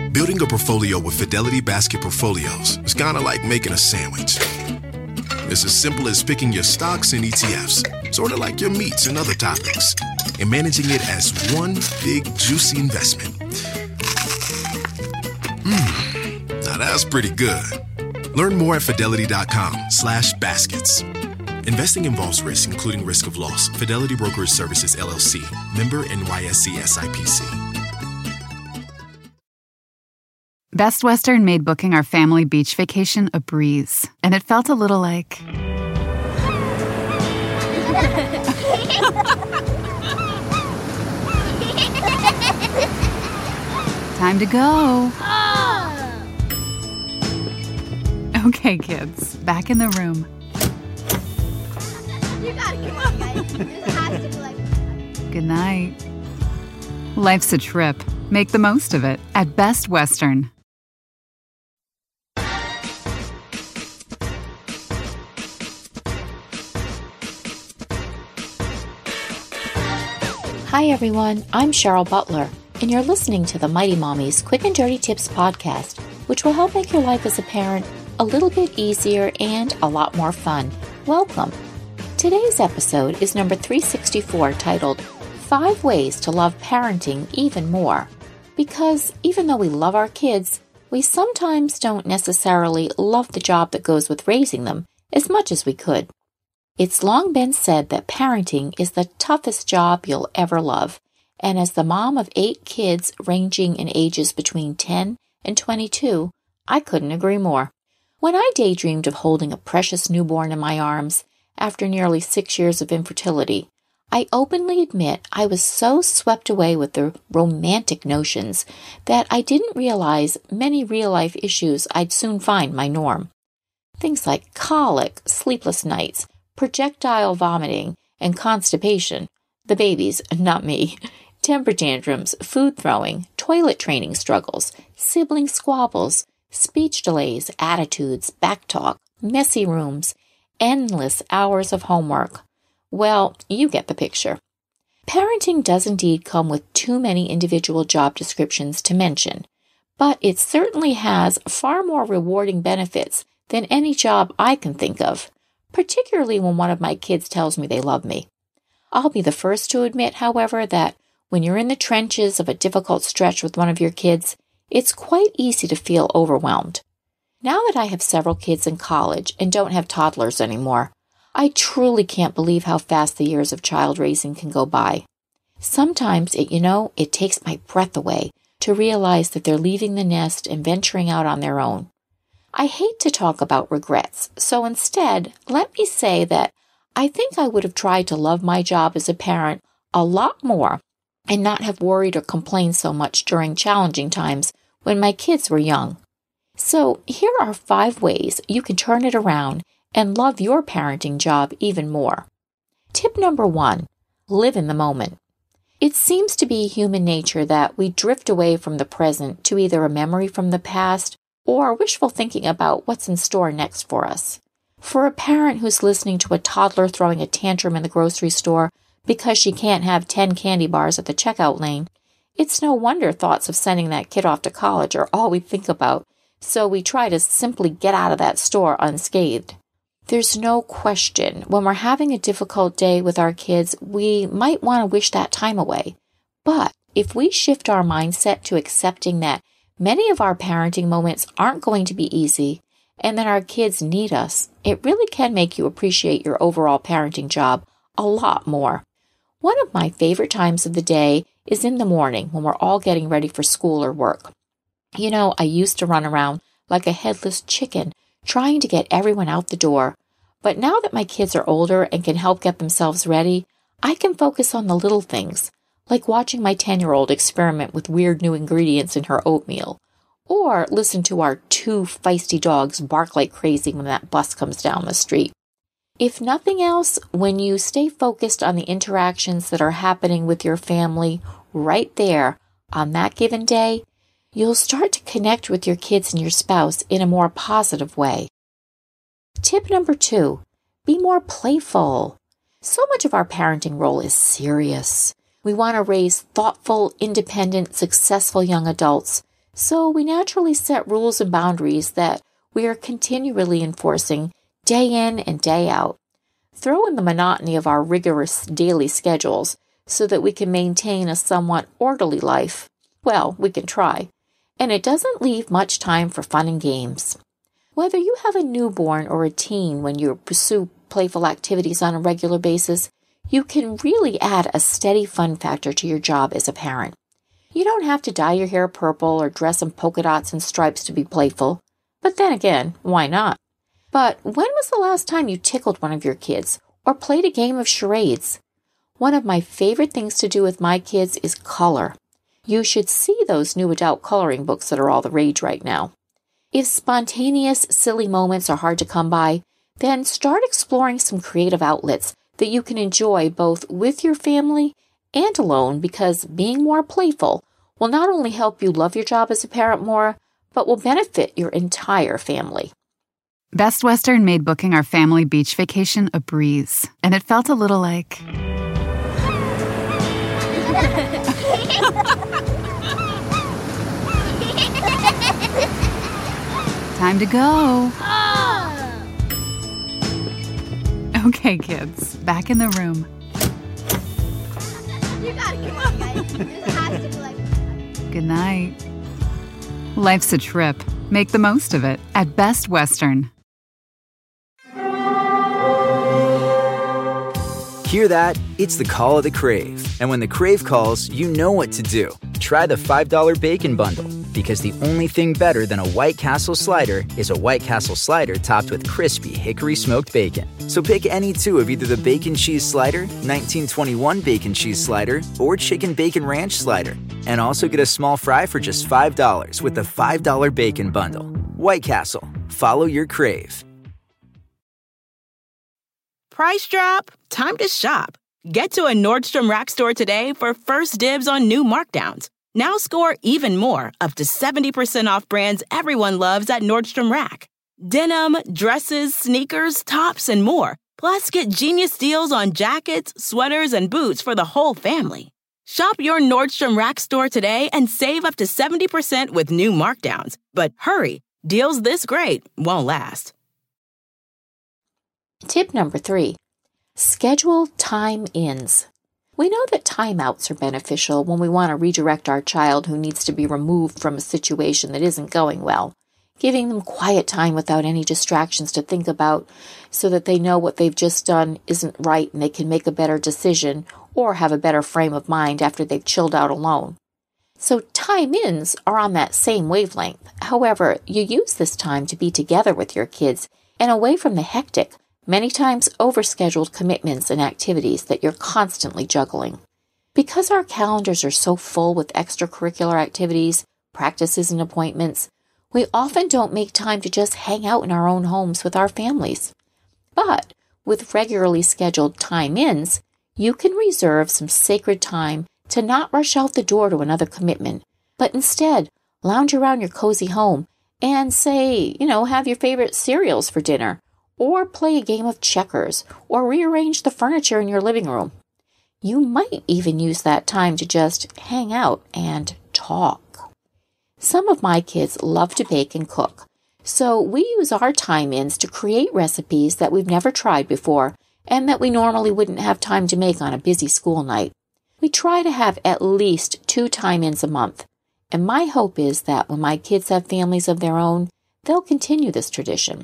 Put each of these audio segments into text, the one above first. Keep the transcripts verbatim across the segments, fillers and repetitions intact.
Building a portfolio with Fidelity Basket Portfolios is kind of like making a sandwich. It's as simple as picking your stocks and E T Fs, sort of like your meats and other toppings, and managing it as one big, juicy investment. Mmm, now that's pretty good. Learn more at fidelity.com slash baskets. Investing involves risk, including risk of loss. Fidelity Brokerage Services, L L C. Member N Y S E S I P C. Best Western made booking our family beach vacation a breeze, and it felt a little like... Time to go. Okay, kids, back in the room. You gotta come on, guys. This has to be like... Good night. Life's a trip. Make the most of it at Best Western. Hi everyone, I'm Cheryl Butler, and you're listening to the Mighty Mommies Quick and Dirty Tips podcast, which will help make your life as a parent a little bit easier and a lot more fun. Welcome. Today's episode is number three sixty-four, titled Five Ways to Love Parenting Even More. Because even though we love our kids, we sometimes don't necessarily love the job that goes with raising them as much as we could. It's long been said that parenting is the toughest job you'll ever love, and as the mom of eight kids ranging in ages between ten and twenty-two, I couldn't agree more. When I daydreamed of holding a precious newborn in my arms after nearly six years of infertility, I openly admit I was so swept away with the romantic notions that I didn't realize many real-life issues I'd soon find my norm. Things like colic, sleepless nights, projectile vomiting, and constipation, the babies, not me, temper tantrums, food throwing, toilet training struggles, sibling squabbles, speech delays, attitudes, backtalk, messy rooms, endless hours of homework. Well, you get the picture. Parenting does indeed come with too many individual job descriptions to mention, but it certainly has far more rewarding benefits than any job I can think of, particularly when one of my kids tells me they love me. I'll be the first to admit, however, that when you're in the trenches of a difficult stretch with one of your kids, it's quite easy to feel overwhelmed. Now that I have several kids in college and don't have toddlers anymore, I truly can't believe how fast the years of child raising can go by. Sometimes, it, you know, it takes my breath away to realize that they're leaving the nest and venturing out on their own. I hate to talk about regrets, so instead, let me say that I think I would have tried to love my job as a parent a lot more and not have worried or complained so much during challenging times when my kids were young. So here are five ways you can turn it around and love your parenting job even more. Tip number one, live in the moment. It seems to be human nature that we drift away from the present to either a memory from the past or wishful thinking about what's in store next for us. For a parent who's listening to a toddler throwing a tantrum in the grocery store because she can't have ten candy bars at the checkout lane, it's no wonder thoughts of sending that kid off to college are all we think about, so we try to simply get out of that store unscathed. There's no question, when we're having a difficult day with our kids, we might want to wish that time away. But if we shift our mindset to accepting that many of our parenting moments aren't going to be easy, and that our kids need us, it really can make you appreciate your overall parenting job a lot more. One of my favorite times of the day is in the morning when we're all getting ready for school or work. You know, I used to run around like a headless chicken trying to get everyone out the door. But now that my kids are older and can help get themselves ready, I can focus on the little things, like watching my ten-year-old experiment with weird new ingredients in her oatmeal, or listen to our two feisty dogs bark like crazy when that bus comes down the street. If nothing else, when you stay focused on the interactions that are happening with your family right there on that given day, you'll start to connect with your kids and your spouse in a more positive way. Tip number two, be more playful. So much of our parenting role is serious. We want to raise thoughtful, independent, successful young adults. So we naturally set rules and boundaries that we are continually enforcing day in and day out. Throw in the monotony of our rigorous daily schedules so that we can maintain a somewhat orderly life. Well, we can try. And it doesn't leave much time for fun and games. Whether you have a newborn or a teen when you pursue playful activities on a regular basis, you can really add a steady fun factor to your job as a parent. You don't have to dye your hair purple or dress in polka dots and stripes to be playful. But then again, why not? But when was the last time you tickled one of your kids or played a game of charades? One of my favorite things to do with my kids is color. You should see those new adult coloring books that are all the rage right now. If spontaneous, silly moments are hard to come by, then start exploring some creative outlets that you can enjoy both with your family and alone, because being more playful will not only help you love your job as a parent more, but will benefit your entire family. Best Western made booking our family beach vacation a breeze, and it felt a little like... Time to go. Oh. Okay, kids, back in the room. You gotta come on, guys. This has to be like... Good night. Life's a trip. Make the most of it at Best Western. Hear that? It's the call of the Crave. And when the Crave calls, you know what to do. Try the five dollar Bacon Bundle, because the only thing better than a White Castle slider is a White Castle slider topped with crispy hickory smoked bacon. So pick any two of either the Bacon Cheese Slider, nineteen twenty-one Bacon Cheese Slider, or Chicken Bacon Ranch Slider. And also get a small fry for just five dollars with the five dollar Bacon Bundle. White Castle. Follow your Crave. Price drop? Time to shop. Get to a Nordstrom Rack store today for first dibs on new markdowns. Now score even more, up to seventy percent off brands everyone loves at Nordstrom Rack. Denim, dresses, sneakers, tops, and more. Plus, get genius deals on jackets, sweaters, and boots for the whole family. Shop your Nordstrom Rack store today and save up to seventy percent with new markdowns. But hurry, deals this great won't last. Tip number three, schedule time-ins. We know that timeouts are beneficial when we want to redirect our child who needs to be removed from a situation that isn't going well, giving them quiet time without any distractions to think about so that they know what they've just done isn't right and they can make a better decision or have a better frame of mind after they've chilled out alone. So time-ins are on that same wavelength. However, you use this time to be together with your kids and away from the hectic, many times overscheduled commitments and activities that you're constantly juggling. Because our calendars are so full with extracurricular activities, practices, and appointments, we often don't make time to just hang out in our own homes with our families. But with regularly scheduled time-ins, you can reserve some sacred time to not rush out the door to another commitment, but instead lounge around your cozy home and say, you know, have your favorite cereals for dinner, or play a game of checkers, or rearrange the furniture in your living room. You might even use that time to just hang out and talk. Some of my kids love to bake and cook, so we use our time-ins to create recipes that we've never tried before and that we normally wouldn't have time to make on a busy school night. We try to have at least two time-ins a month, and my hope is that when my kids have families of their own, they'll continue this tradition.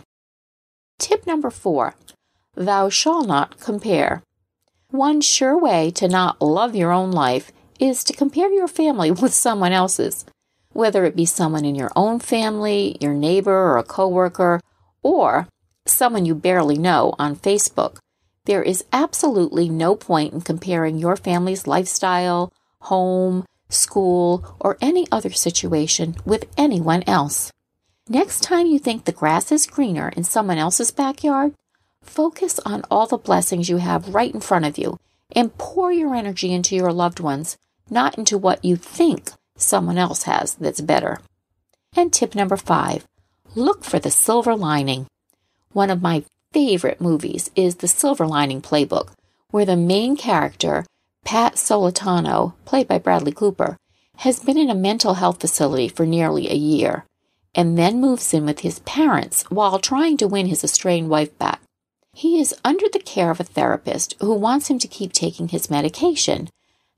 Tip number four, thou shalt not compare. One sure way to not love your own life is to compare your family with someone else's. Whether it be someone in your own family, your neighbor or a coworker, or someone you barely know on Facebook, there is absolutely no point in comparing your family's lifestyle, home, school, or any other situation with anyone else. Next time you think the grass is greener in someone else's backyard, focus on all the blessings you have right in front of you and pour your energy into your loved ones, not into what you think someone else has that's better. And tip number five, look for the silver lining. One of my favorite movies is The Silver Lining Playbook, where the main character, Pat Solitano, played by Bradley Cooper, has been in a mental health facility for nearly a year, and then moves in with his parents while trying to win his estranged wife back. He is under the care of a therapist who wants him to keep taking his medication.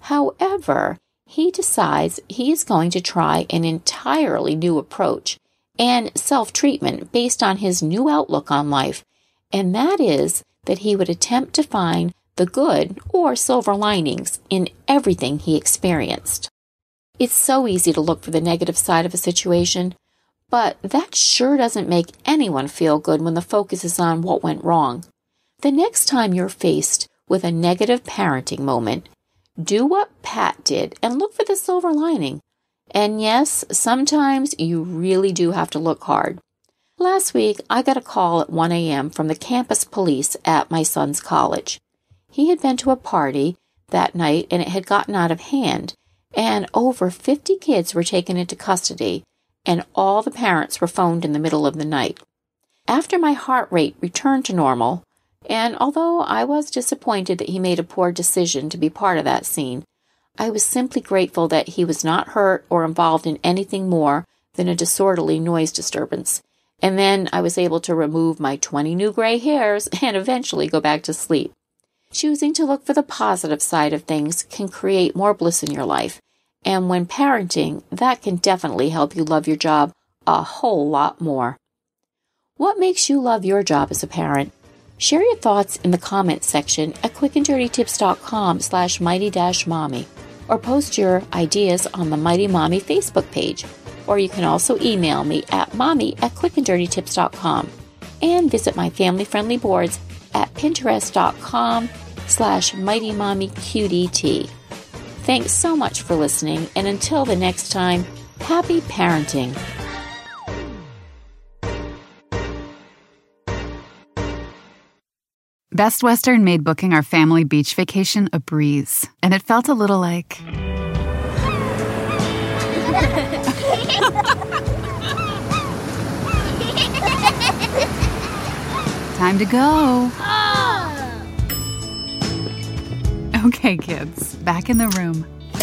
However, he decides he is going to try an entirely new approach and self-treatment based on his new outlook on life, and that is that he would attempt to find the good or silver linings in everything he experienced. It's so easy to look for the negative side of a situation, but that sure doesn't make anyone feel good when the focus is on what went wrong. The next time you're faced with a negative parenting moment, do what Pat did and look for the silver lining. And yes, sometimes you really do have to look hard. Last week, I got a call at one a.m. from the campus police at my son's college. He had been to a party that night and it had gotten out of hand, and over fifty kids were taken into custody, and all the parents were phoned in the middle of the night. After my heart rate returned to normal, and although I was disappointed that he made a poor decision to be part of that scene, I was simply grateful that he was not hurt or involved in anything more than a disorderly noise disturbance. And then I was able to remove my twenty new gray hairs and eventually go back to sleep. Choosing to look for the positive side of things can create more bliss in your life. And when parenting, that can definitely help you love your job a whole lot more. What makes you love your job as a parent? Share your thoughts in the comments section at quickanddirtytips.com slash mighty dash mommy, or post your ideas on the Mighty Mommy Facebook page. Or you can also email me at mommy at quickanddirtytips.com and visit my family-friendly boards at pinterest.com slash mighty mommy qdt. Thanks so much for listening, and until the next time, happy parenting. Best Western made booking our family beach vacation a breeze, and it felt a little like... Time to go. Oh. Okay, kids, back in the room.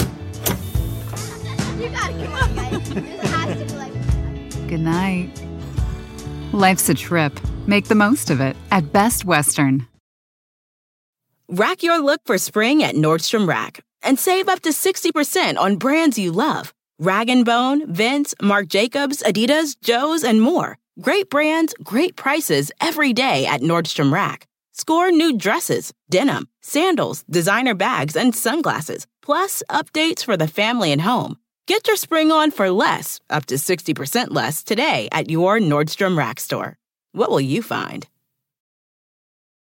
You gotta come on, guys. This has to be like... Good night. Life's a trip. Make the most of it at Best Western. Rack your look for spring at Nordstrom Rack and save up to sixty percent on brands you love. Rag and Bone, Vince, Marc Jacobs, Adidas, Joe's, and more. Great brands, great prices every day at Nordstrom Rack. Score new dresses, denim, sandals, designer bags, and sunglasses, plus updates for the family and home. Get your spring on for less, up to sixty percent less, today at your Nordstrom Rack store. What will you find?